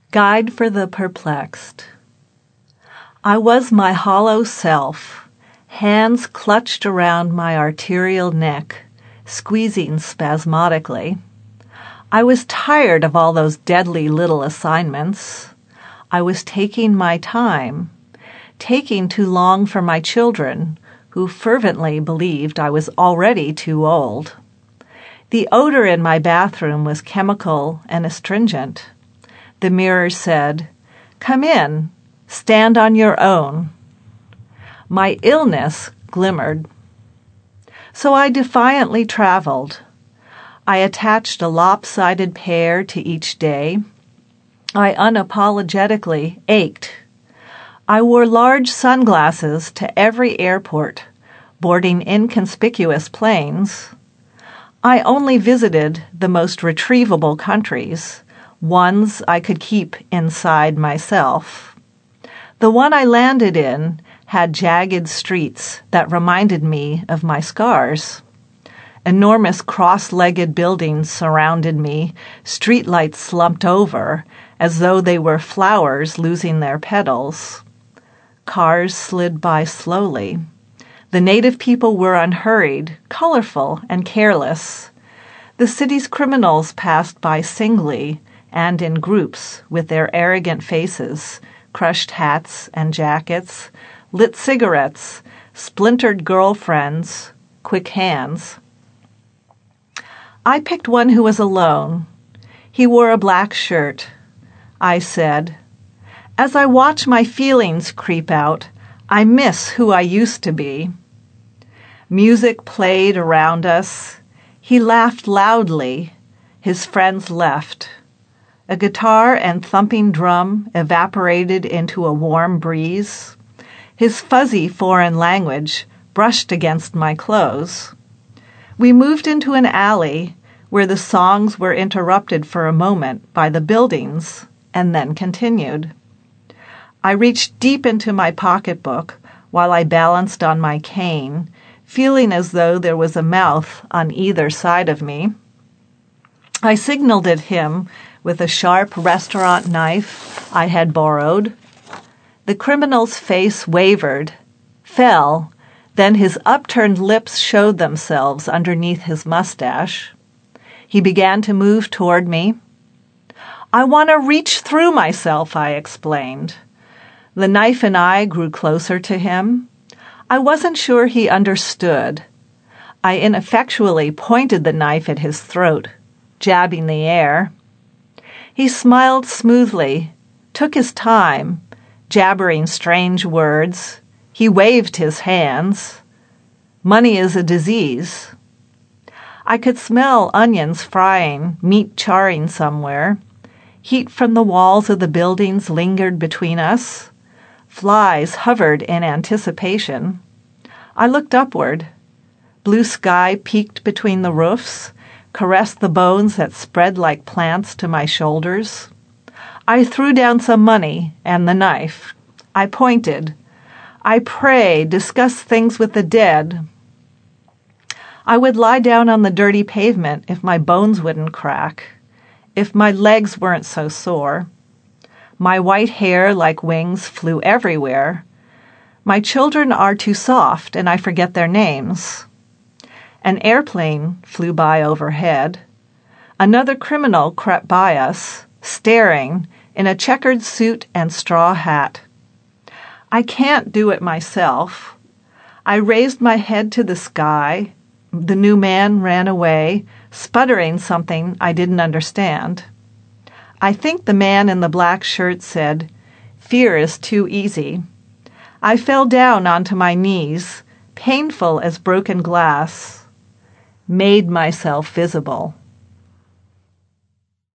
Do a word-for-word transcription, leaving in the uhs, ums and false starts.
Guide for the Perplexed. I was my hollow self, hands clutched around my arterial neck, squeezing spasmodically. I was tired of all those deadly little assignments. I was taking my time, taking too long for my children, who fervently believed I was already too old. The odor in my bathroom was chemical and astringent. The mirror said, "Come in, stand on your own." My illness glimmered. So I defiantly traveled. I attached a lopsided pear to each day. I unapologetically ached. I wore large sunglasses to every airport, boarding inconspicuous planes. I only visited the most retrievable countries, ones I could keep inside myself. The one I landed in had jagged streets that reminded me of my scars. Enormous cross-legged buildings surrounded me, streetlights slumped over, as though they were flowers losing their petals. Cars slid by slowly. The native people were unhurried, colorful, and careless. The city's criminals passed by singly and in groups with their arrogant faces, crushed hats and jackets, lit cigarettes, splintered girlfriends, quick hands. I picked one who was alone. He wore a black shirt. I said, "As I watch my feelings creep out, I miss who I used to be." Music played around us. He laughed loudly. His friends left. A guitar and thumping drum evaporated into a warm breeze. His fuzzy foreign language brushed against my clothes. We moved into an alley where the songs were interrupted for a moment by the buildings and then continued. I reached deep into my pocketbook while I balanced on my cane, feeling as though there was a mouth on either side of me. I signaled at him with a sharp restaurant knife I had borrowed. The criminal's face wavered, fell, then his upturned lips showed themselves underneath his mustache. He began to move toward me. "I want to reach through myself," I explained. The knife and I grew closer to him. I wasn't sure he understood. I ineffectually pointed the knife at his throat, jabbing the air. He smiled smoothly, took his time, jabbering strange words. He waved his hands. Money is a disease. I could smell onions frying, meat charring somewhere. Heat from the walls of the buildings lingered between us. Flies hovered in anticipation. I looked upward. Blue sky peeked between the roofs, caressed the bones that spread like plants to my shoulders. I threw down some money and the knife. I pointed. I pray, discuss things with the dead. I would lie down on the dirty pavement if my bones wouldn't crack, if my legs weren't so sore. My white hair like wings flew everywhere. My children are too soft and I forget their names. An airplane flew by overhead. Another criminal crept by us, staring, in a checkered suit and straw hat. I can't do it myself. I raised my head to the sky. The new man ran away, sputtering something I didn't understand. I think the man in the black shirt said, "Fear is too easy." I fell down onto my knees, painful as broken glass, made myself visible.